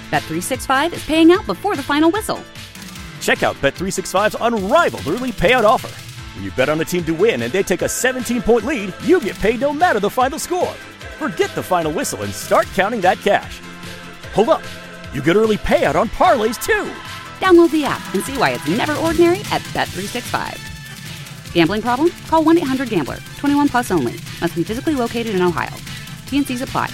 Bet365 is paying out before the final whistle. Check out Bet365's unrivaled early payout offer. When you bet on a team to win and they take a 17-point lead, you get paid no matter the final score. Forget the final whistle and start counting that cash. Hold up. You get early payout on parlays, too. Download the app and see why it's never ordinary at Bet365. Gambling problem? Call 1-800-GAMBLER. 21 plus only. Must be physically located in Ohio. T&Cs apply.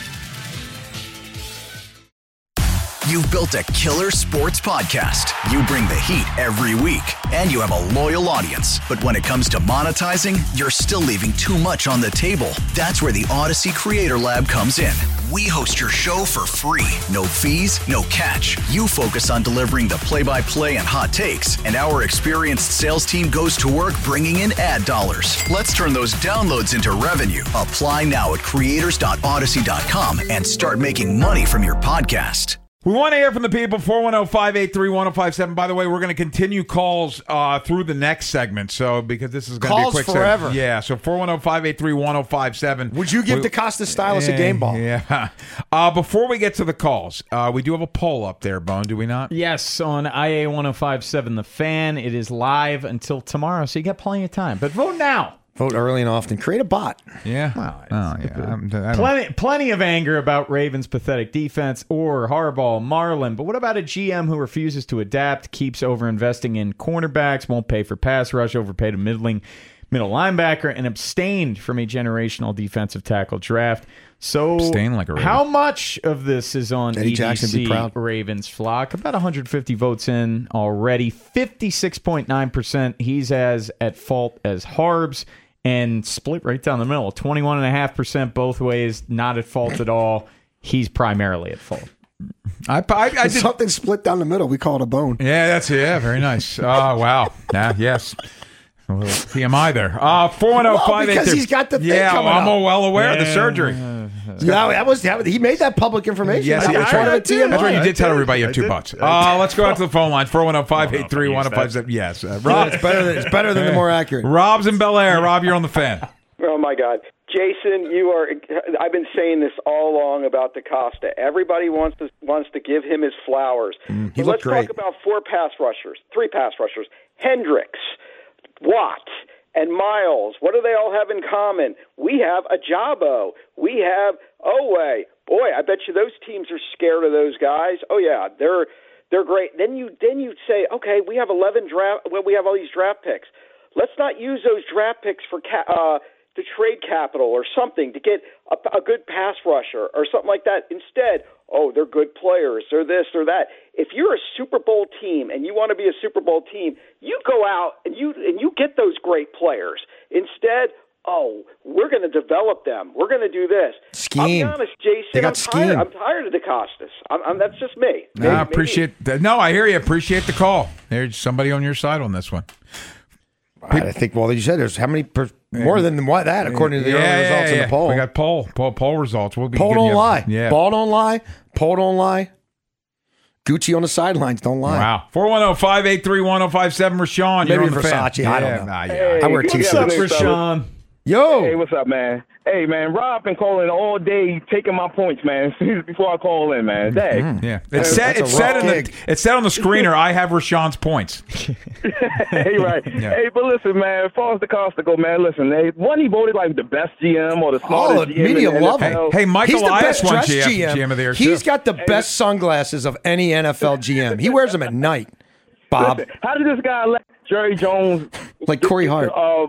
You've built a killer sports podcast. You bring the heat every week, and you have a loyal audience. But when it comes to monetizing, you're still leaving too much on the table. That's where the Odyssey Creator Lab comes in. We host your show for free. No fees, no catch. You focus on delivering the play-by-play and hot takes, and our experienced sales team goes to work bringing in ad dollars. Let's turn those downloads into revenue. Apply now at creators.odyssey.com and start making money from your podcast. We want to hear from the people, 410-583-1057. By the way, we're going to continue calls through the next segment, so because this is going to be a quick forever. segment. Yeah, so 410-583-1057. Would you give DeCosta Stylus a game ball? Yeah. Before we get to the calls, we do have a poll up there, Bone, do we not? Yes, on IA 1057 The Fan. It is live until tomorrow, so you got plenty of time. But vote now. Vote early and often. Create a bot. Yeah. Well, plenty of anger about Ravens' pathetic defense or Harbaugh, Marlin. But what about a GM who refuses to adapt, keeps over-investing in cornerbacks, won't pay for pass rush, overpaid a middle linebacker, and abstained from a generational defensive tackle draft? So like a how much of this is on Eddie Jackson, be proud. Ravens flock? About 150 votes in already. 56.9% he's as at fault as Harbs. And split right down the middle. 21.5% both ways, not at fault at all. He's primarily at fault. I did something split down the middle. We call it a bone. Yeah, that's it. Yeah, very nice. Oh, wow. Yes. A little TMI there. 410-583. Because he's got the thing coming I'm up. well aware of the surgery. He made that public information. Yes, that was part of a TMI. That's right. You did tell everybody you have $2. Let's go out to the phone lines. 410-583-1057. Yes. Rob. It's better than the more accurate. Rob's in Bel Air. Rob, you're on the Fan. Oh, my God. Jason, I've been saying this all along about DeCosta. Everybody wants to give him his flowers. Let's talk about three pass rushers. Hendricks, Watt, and Miles. What do they all have in common? We have Ajabo. We have Owe. Boy, I bet you those teams are scared of those guys. Oh yeah, they're great. Then you say, okay, we have 11 draft. Well, we have all these draft picks. Let's not use those draft picks for to trade capital or something to get a good pass rusher or something like that. Instead, they're good players. They're this, they're that. If you're a Super Bowl team and you want to be a Super Bowl team, you go out and you get those great players. Instead, we're going to develop them. We're going to do this. Scheme. I'll be honest, Jason. I'm tired of DeCostas. That's just me. I appreciate that. No, I hear you. Appreciate the call. There's somebody on your side on this one. I think, you said there's how many more than that, according to the early results in the poll. We got poll results. We'll be poll don't lie. Yeah. Ball don't lie. Poll don't lie. Gucci on the sidelines don't lie. Wow. 410-583-1057. Rashawn, you're on the Versace. Fan. I don't know. Hey, I wear What's up, T-shirts. Rashawn? Yo. Hey, what's up, man? Hey, man, Rob been calling all day, taking my points, man, before I call in, man. Dang. Yeah. It said on the screener, I have Rashawn's points. Hey, right. Yeah. Hey, but listen, man, as far as DeCosta go, man, listen, he voted like the best GM or the smartest GM. Media love him. Hey, Michael Elias won GM of the year, He's too. got the best sunglasses of any NFL GM. He wears them at night, Bob. Listen, how did this guy let Jerry Jones like Corey Hart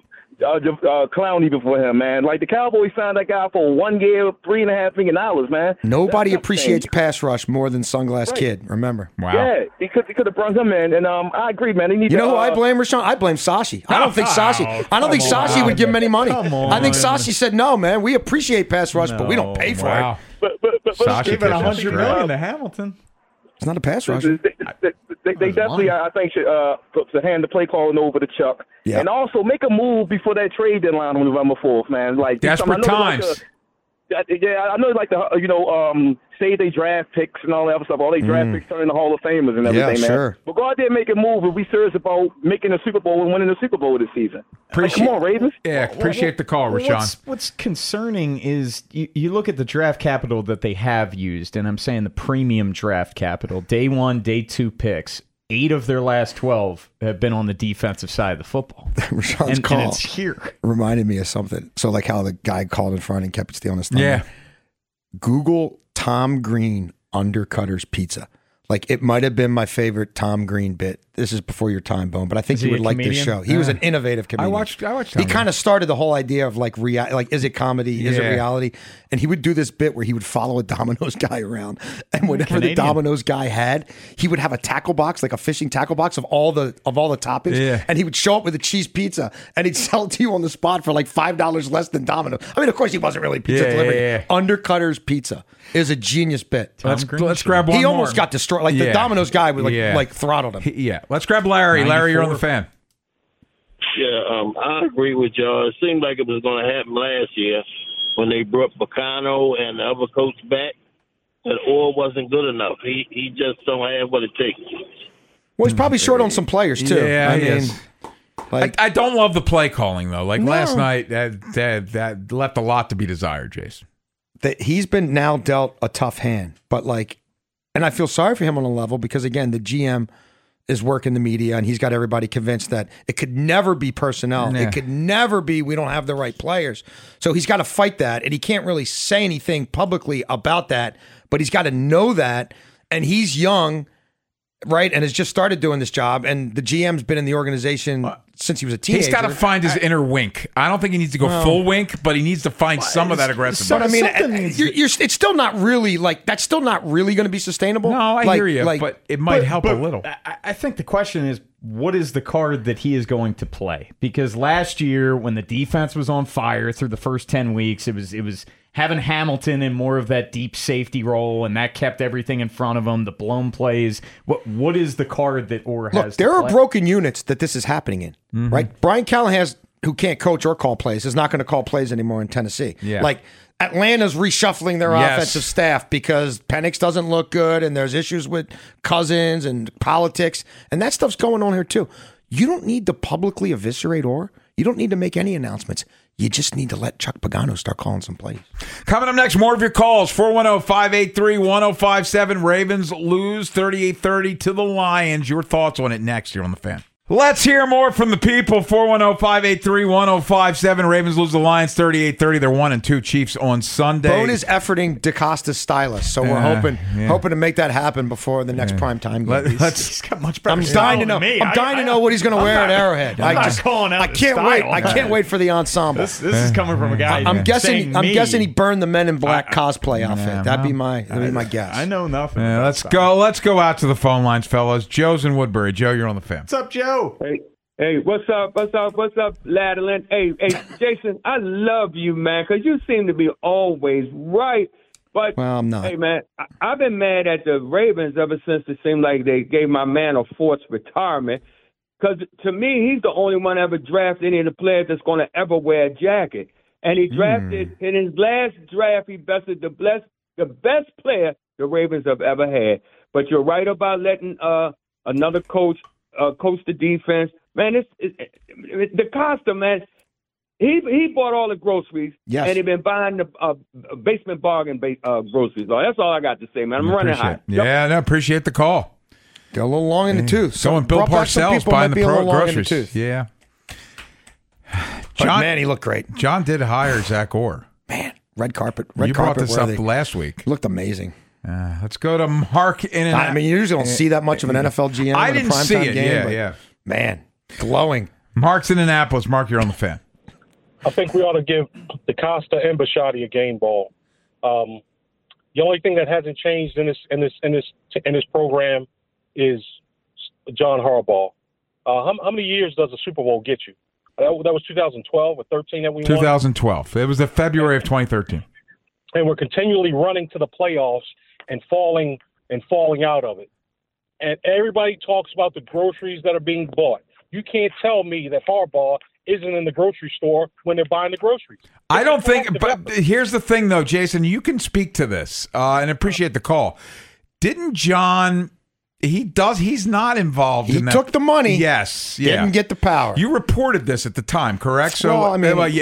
Clowney before him, man? Like the Cowboys signed that guy for 1 year, $3.5 million, man. Nobody appreciates pass rush more than Sunglass Kid. Remember? Wow. Yeah, he could have brought him in, and I agree, man. They need you know who I blame, Rashawn? I blame Sashi. I don't think Sashi would give him any money. I think Sashi said, "No, man, we appreciate pass rush, but we don't pay for it." But Sashi Give it $100 million to Hamilton. It's not a pass rush. They definitely, I think, should hand the play calling over to Chuck. Yeah. And also make a move before that trade deadline on November 4th, man. Like desperate times. I know like say they draft picks and all that other stuff. All they draft picks turn into Hall of Famers and everything, man. Sure. But go out there and make a move if we serious about making a Super Bowl and winning the Super Bowl this season. Come on, Ravens. Yeah, appreciate the call, Rashawn. What's concerning is you look at the draft capital that they have used, and I'm saying the premium draft capital, day 1, day 2 picks. 8 of their last 12 have been on the defensive side of the football. Rashawn's call and it's here. Reminded me of something. So like how the guy called in front and kept stealing his thunder. Yeah. Google Tom Green Undercutters Pizza. Like, it might have been my favorite Tom Green bit. This is before your time, Bone, but I think you would like this show. He was an innovative comedian. I watched Tom He kind of started the whole idea of like is it comedy? Is it reality? And he would do this bit where he would follow a Domino's guy around, and whatever the Domino's guy had, he would have a tackle box, like a fishing tackle box of all the toppings, and he would show up with a cheese pizza, and he'd sell it to you on the spot for like $5 less than Domino's. I mean, of course, he wasn't really pizza delivery. Undercutters Pizza is a genius bit. Let's grab one He more. almost got destroyed. Like the Domino's guy would like throttled him. Let's grab Larry. 94. Larry, you're on the fan. Yeah, I agree with y'all. It seemed like it was going to happen last year when they brought Bacano and the other coach back. That Orr wasn't good enough. He just don't have what it takes. Well, he's probably short on some players too. Yeah, I mean, like, I don't love the play calling though. Like last night, that left a lot to be desired, Jason. That he's been now dealt a tough hand, but like, and I feel sorry for him on a level because again, the GM is working the media and he's got everybody convinced that it could never be personnel. Nah. It could never be we don't have the right players. So he's got to fight that, and he can't really say anything publicly about that, but he's got to know that, and he's young, right, and has just started doing this job, and the GM's been in the organization since he was a teenager. He's got to find his inner wink. I don't think he needs to go full wink, but he needs to find some of that aggressiveness. But I mean, it's still not really like that's still not really going to be sustainable. No, I hear you, but it might help a little. I think the question is, what is the card that he is going to play? Because last year, when the defense was on fire through the first 10 weeks, it was having Hamilton in more of that deep safety role, and that kept everything in front of him, the blown plays. What is the card that Orr has? Look, there are broken units that this is happening in, right? Brian Callahan, who can't coach or call plays, is not going to call plays anymore in Tennessee. Yeah. Like, Atlanta's reshuffling their offensive staff because Penix doesn't look good, and there's issues with Cousins and politics, and that stuff's going on here too. You don't need to publicly eviscerate Orr. You don't need to make any announcements. You just need to let Chuck Pagano start calling some plays. Coming up next, more of your calls. 410-583-1057. Ravens lose 38-30 to the Lions. Your thoughts on it next here on The Fan. Let's hear more from the people. 410-583-1057. Ravens lose the Lions 38-30. They're 1-2. Chiefs on Sunday. Bone is efforting DeCosta's stylist, so we're hoping to make that happen before the next primetime game. He's got much better I'm dying to know. I'm dying to know what he's going to wear at Arrowhead. I'm not calling out I can't wait. I can't wait for the ensemble. This is coming from a guy. I'm guessing he burned the Men in Black cosplay outfit. That'd be my guess. I know nothing. Let's go out to the phone lines, fellas. Joe's in Woodbury. Joe, you're on The Fan. What's up, Joe? Hey, what's up, Ladlin? Hey, Jason, I love you, man, because you seem to be always right. But, well, I'm not. Hey, man, I've been mad at the Ravens ever since it seemed like they gave my man a forced retirement. Because to me, he's the only one ever drafted any of the players that's going to ever wear a jacket. And he drafted, in his last draft, he bested the best player the Ravens have ever had. But you're right about letting another coach coach the defense. Man, DeCosta, man, he bought all the groceries, and he been buying the basement bargain groceries. So that's all I got to say, man. I'm running hot. Yeah, I appreciate the call. They're a little long in the tooth. So Bill Parcells buying the groceries. Yeah. John, man, he looked great. John did hire Zach Orr. Man, red carpet. You brought this up last week. He looked amazing. Let's go to Mark in I mean, you usually don't see that much of an NFL GM. I didn't see it. Game, man, glowing. Mark's in Annapolis. Mark, you're on The Fan. I think we ought to give DeCosta and Bisciotti a game ball. The only thing that hasn't changed in this program is John Harbaugh. How many years does a Super Bowl get you? That was 2012 or 13 that we won. 2012. It was the February of 2013. And we're continually running to the playoffs and falling out of it. And everybody talks about the groceries that are being bought. You can't tell me that Harbaugh isn't in the grocery store when they're buying the groceries. I don't think, but here's the thing, though, Jason. You can speak to this and appreciate the call. Didn't John? He's not involved in that. He took the money. Yes. Yeah. Didn't get the power. You reported this at the time, correct? So, well, I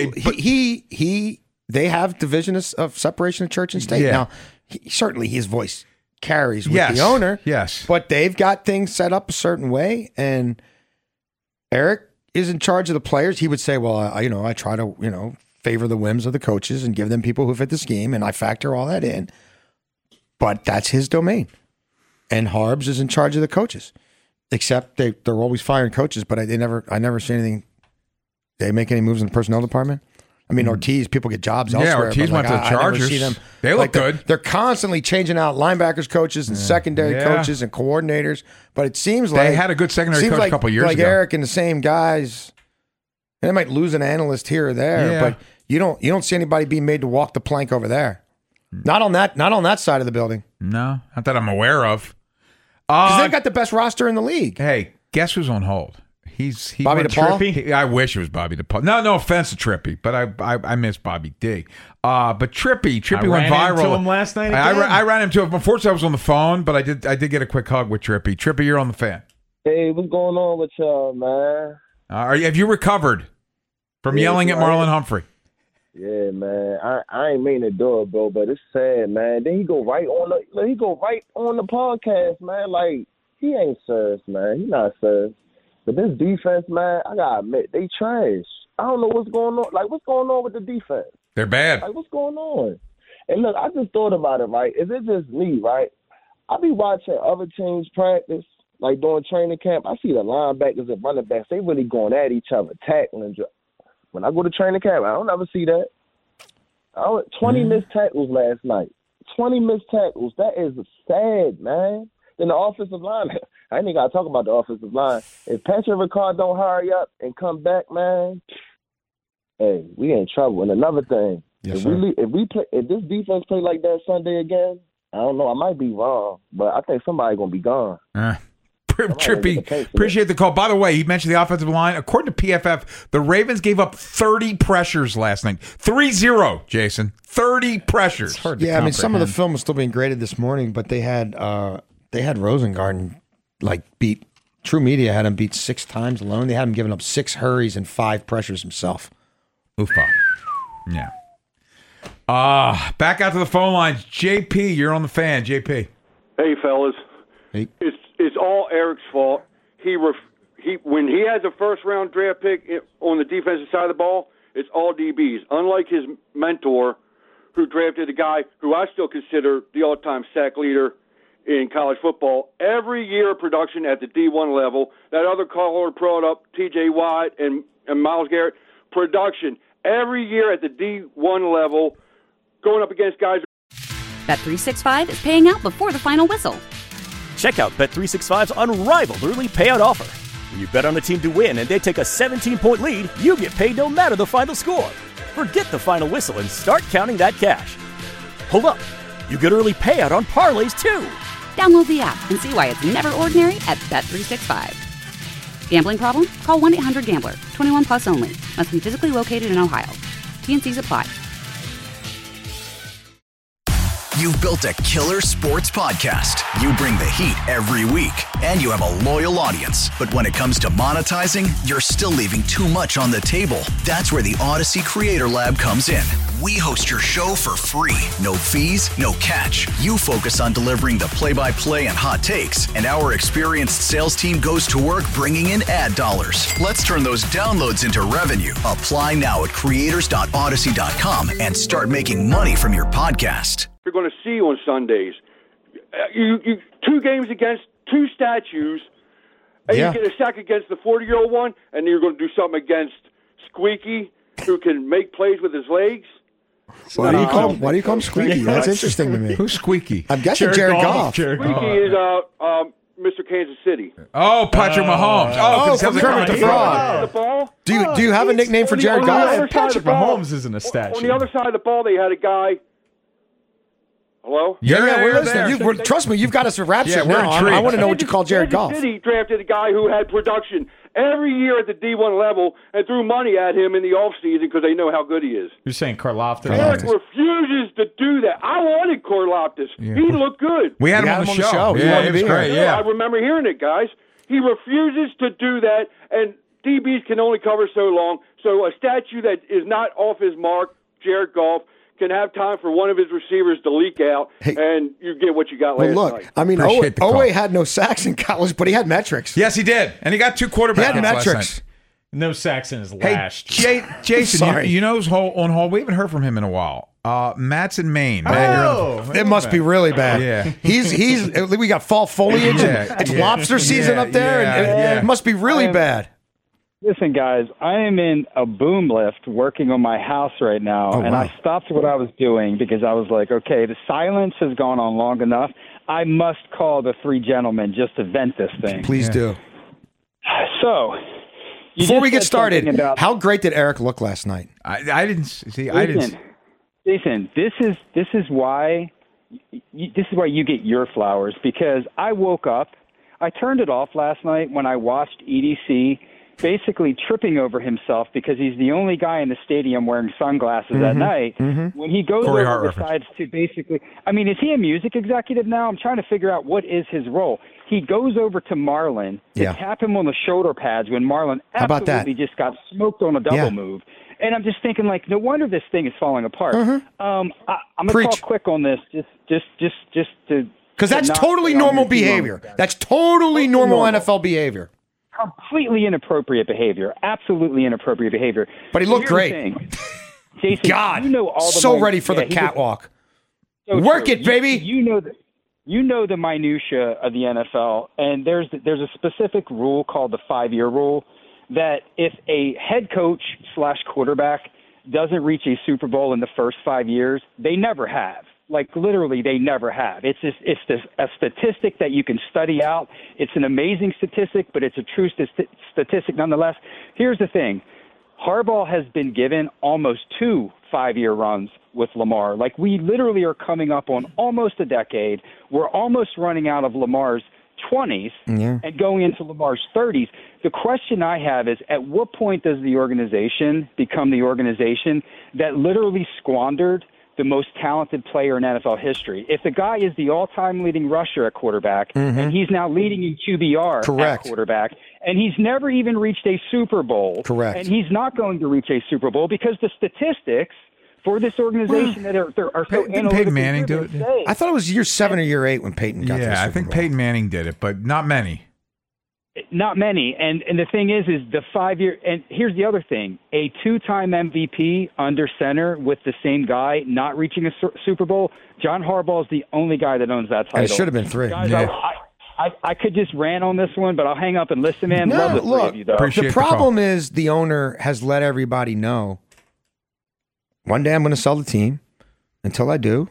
mean, they have division of separation of church and state. Yeah. Now, certainly his voice carries with the owner. Yes. But they've got things set up a certain way, and Eric is in charge of the players. He would say, well, I try to, favor the whims of the coaches and give them people who fit the scheme, and I factor all that in. But that's his domain. And Harbs is in charge of the coaches. Except they're always firing coaches, but I never see anything. They make any moves in the personnel department? I mean, Ortiz, people get jobs elsewhere. Yeah, Ortiz went to the Chargers. I never see them. They look good. They're constantly changing out linebackers coaches and secondary coaches and coordinators. But it seems like they had a good secondary coach a couple years ago. Like Eric and the same guys. And they might lose an analyst here or there, but you don't see anybody being made to walk the plank over there. Not on that side of the building. No, not that I'm aware of. Because they've got the best roster in the league. Hey, guess who's on hold? He's Bobby DePaul? I wish it was Bobby DePaul. No offense to Trippy, but I miss Bobby D. But Trippy went viral. I ran into him last night. I ran into him. Unfortunately, I was on the phone, but I did get a quick hug with Trippy. Trippy, you're on the fan. Hey, what's going on with y'all, man? Have you recovered from yelling at Marlon Humphrey? Yeah, man. I ain't mean to do it, bro, but it's sad, man. Then he go right on the podcast, man. Like, he ain't serious, man. He not serious. But this defense, man, I gotta admit, they trash. I don't know what's going on. Like, what's going on with the defense? They're bad. Like, what's going on? And look, I just thought about it, right? Is it just me, right? I be watching other teams practice, like during training camp. I see the linebackers and running backs. They really going at each other, tackling. When I go to training camp, I don't ever see that. 20 missed tackles last night. 20 missed tackles. That is sad, man. Then the offensive line. I ain't even got to talk about the offensive line. If Patrick Ricard don't hurry up and come back, man, hey, we in trouble. And another thing, if this defense play like that Sunday again, I don't know. I might be wrong, but I think somebody gonna be gone. Trippy, appreciate the call. By the way, he mentioned the offensive line. According to PFF, the Ravens gave up 30 pressures last night. 3-0, Jason. 30 pressures. Yeah, I mean, some of the film was still being graded this morning, but they had Rosengarten beat. True Media had him beat 6 times alone. They had him giving up 6 hurries and 5 pressures himself. Oofa. Yeah. Back out to the phone lines. JP, you're on the fan. JP. Hey, fellas. Hey. It's all Eric's fault. When he has a first-round draft pick on the defensive side of the ball, it's all DBs. Unlike his mentor, who drafted a guy who I still consider the all-time sack leader in college football, every year of production at the D1 level. That other caller brought up T.J. Watt and Myles Garrett. Production every year at the D1 level, going up against guys. Bet365 is paying out before the final whistle. Check out Bet365's unrivaled early payout offer. When you bet on a team to win and they take a 17-point lead, you get paid no matter the final score. Forget the final whistle and start counting that cash. Hold up. You get early payout on parlays, too. Download the app and see why it's never ordinary at Bet365. Gambling problem? Call 1-800-GAMBLER. 21 plus only. Must be physically located in Ohio. T&Cs apply. You've built a killer sports podcast. You bring the heat every week, and you have a loyal audience. But when it comes to monetizing, you're still leaving too much on the table. That's where the Odyssey Creator Lab comes in. We host your show for free. No fees, no catch. You focus on delivering the play-by-play and hot takes, and our experienced sales team goes to work bringing in ad dollars. Let's turn those downloads into revenue. Apply now at creators.odyssey.com and start making money from your podcast. You're going to see on Sundays. You 2 games against 2 statues, and you get a sack against the 40-year-old one, and then you're going to do something against Squeaky, who can make plays with his legs. Why do you call him Squeaky? That's interesting to me. Who's Squeaky? I'm guessing Jared Goff. Squeaky is Mr. Kansas City. Oh, Patrick Mahomes. From Kermit the Frog. Do you have a nickname for Jared Goff? Patrick Mahomes isn't a statue. On the other side of the ball, they had a guy. Hello? Yeah, we're listening. Trust me, you've got us a rap sheet now. I want to know what you call Jared Goff. Kansas City drafted a guy who had production every year at the D1 level and threw money at him in the offseason because they know how good he is. You're saying Karlaftis? Eric refuses to do that. I wanted Karlaftis. Yeah. He looked good. We had him on the show. Yeah, it was great. Yeah. I remember hearing it, guys. He refuses to do that, and DBs can only cover so long. So a statue that is not off his mark, Jared Goff, can have time for one of his receivers to leak out, and you get what you got last night. I mean, Owe had no sacks in college, but he had metrics. Yes, he did. And he got 2 quarterbacks. He had metrics. No sacks in his Hey, last. Jason, you know who's on hold? We haven't heard from him in a while. Matt's in Maine. It must be really bad. Yeah. He's we got fall foliage and it's lobster season up there, and it must be really bad. Listen, guys, I am in a boom lift working on my house right now, and I stopped what I was doing because I was like, okay, the silence has gone on long enough. I must call the 3 gentlemen just to vent this thing. Please do. So, before we get started, how great did Eric look last night? I didn't see. Listen, this is why you get your flowers, because I woke up, I turned it off last night when I watched EDC basically tripping over himself because he's the only guy in the stadium wearing sunglasses at night. When he goes over, decides to basically, I mean, is he a music executive now? I'm trying to figure out what is his role. He goes over to Marlon to tap him on the shoulder pads when Marlon absolutely just got smoked on a double move. And I'm just thinking, like, no wonder this thing is falling apart. I'm going to talk quick on this, just to... Because that's totally normal behavior. That's totally normal NFL behavior. Completely inappropriate behavior. Absolutely inappropriate behavior. But he looked great. Jason, God, you know all the so ready for the catwalk. Work it, baby. You know the minutia of the NFL, and there's a specific rule called the 5-year rule that if a head coach / quarterback doesn't reach a Super Bowl in the first 5 years, they never have. Like, literally, they never have. It's a statistic that you can study out. It's an amazing statistic, but it's a true statistic nonetheless. Here's the thing. Harbaugh has been given almost 2 5-year runs with Lamar. Like, we literally are coming up on almost a decade. We're almost running out of Lamar's 20s and going into Lamar's 30s. The question I have is, at what point does the organization become the organization that literally squandered the most talented player in NFL history? If the guy is the all-time leading rusher at quarterback, and he's now leading in QBR at quarterback, and he's never even reached a Super Bowl, and he's not going to reach a Super Bowl because the statistics for this organization that are so analytical. Peyton Manning do it? I thought it was year 7 or year 8 when Peyton got to the Super Bowl. I think Peyton Manning did it, but not many. Not many. And the thing is the 5-year – and here's the other thing. A 2-time MVP under center with the same guy not reaching a Super Bowl, John Harbaugh is the only guy that owns that title. And it should have been 3. Guys, I could just rant on this one, but I'll hang up and listen, man. Love the 3 of you, though. The problem is the owner has let everybody know, one day I'm going to sell the team. Until I do,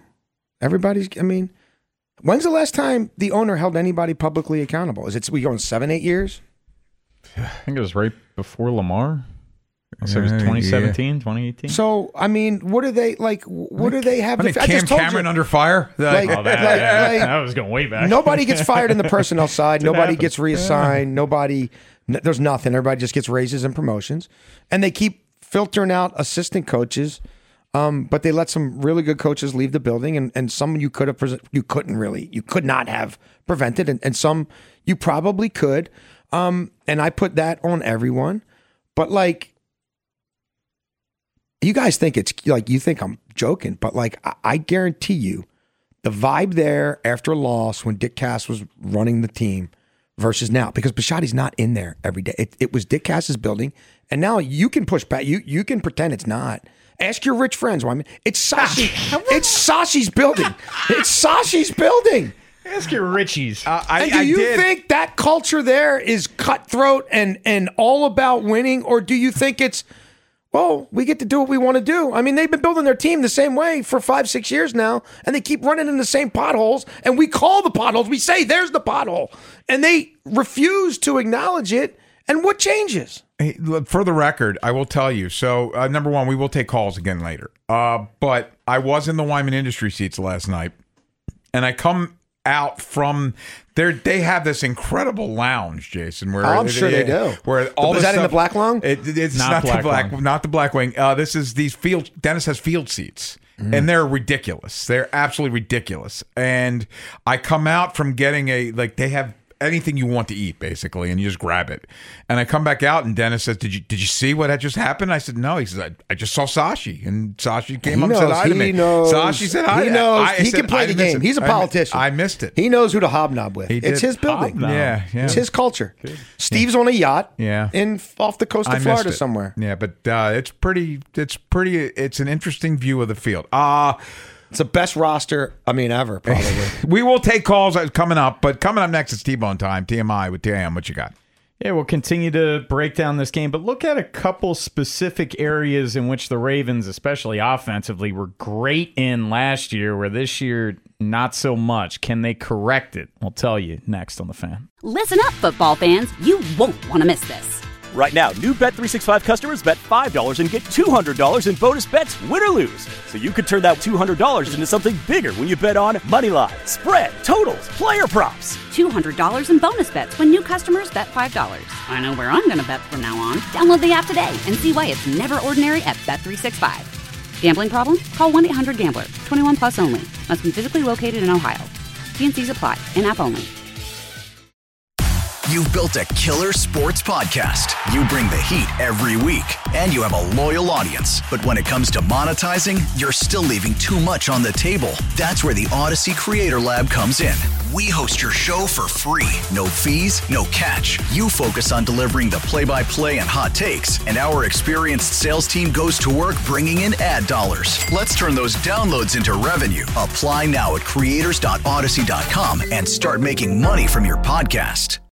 when's the last time the owner held anybody publicly accountable? We going 7-8 years? I think it was right before Lamar. So it was 2017, 2018. So, what do they like? What do they have? Cameron under fire? That was going way back. Nobody gets fired in the personnel side. Nobody gets reassigned. There's nothing. Everybody just gets raises and promotions. And they keep filtering out assistant coaches. But they let some really good coaches leave the building, and some you could not have prevented, and some you probably could. And I put that on everyone. But you guys think it's like, you think I'm joking, but I guarantee you, the vibe there after a loss when Dick Cass was running the team versus now, because Bisciotti's not in there every day. It was Dick Cass's building, and now you can push back. You can pretend it's not. Ask your rich friends. It's Sashi. It's Sashi's building. It's Sashi's building. Ask your Richies. Do you think that culture there is cutthroat and all about winning, or do you think it's, we get to do what we want to do? They've been building their team the same way for 5-6 years now, and they keep running in the same potholes, and we call the potholes. We say, there's the pothole, and they refuse to acknowledge it. And what changes? Hey, for the record, I will tell you. So, number one, we will take calls again later. But I was in the Wyman Industry seats last night, and I come out from they have this incredible lounge, Jason. Where I'm sure they do. Where all is that in the Black Lung? It's not the Black Wing. This is these field. Dennis has field seats. And they're ridiculous. They're absolutely ridiculous. And I come out from getting they have anything you want to eat, basically, and you just grab it. And I come back out, and Dennis says, "Did you see what had just happened?" I said, "No." He says, "I just saw Sashi," and Sashi came up and said hi to me. He knows. Sashi said hi. He knows. He can play the game. He's a politician. I missed it. He knows who to hobnob with. It's his building. Yeah. It's his culture. Good. Steve's on a yacht. Yeah. Off the coast of Florida somewhere. Yeah, but it's pretty. It's an interesting view of the field. It's the best roster, ever, probably. We will take calls coming up, but coming up next is T-Bone Time, TMI with TM. What you got? Yeah, we'll continue to break down this game, but look at a couple specific areas in which the Ravens, especially offensively, were great in last year, where this year, not so much. Can they correct it? We'll tell you next on The Fan. Listen up, football fans. You won't want to miss this. Right now, new Bet365 customers bet $5 and get $200 in bonus bets, win or lose. So you could turn that $200 into something bigger when you bet on moneyline, spread, totals, player props. $200 in bonus bets when new customers bet $5. I know where I'm going to bet from now on. Download the app today and see why it's never ordinary at Bet365. Gambling problem? Call 1-800-GAMBLER. 21 plus only. Must be physically located in Ohio. T&Cs apply. In-app only. You've built a killer sports podcast. You bring the heat every week, and you have a loyal audience. But when it comes to monetizing, you're still leaving too much on the table. That's where the Odyssey Creator Lab comes in. We host your show for free. No fees, no catch. You focus on delivering the play-by-play and hot takes, and our experienced sales team goes to work bringing in ad dollars. Let's turn those downloads into revenue. Apply now at creators.odyssey.com and start making money from your podcast.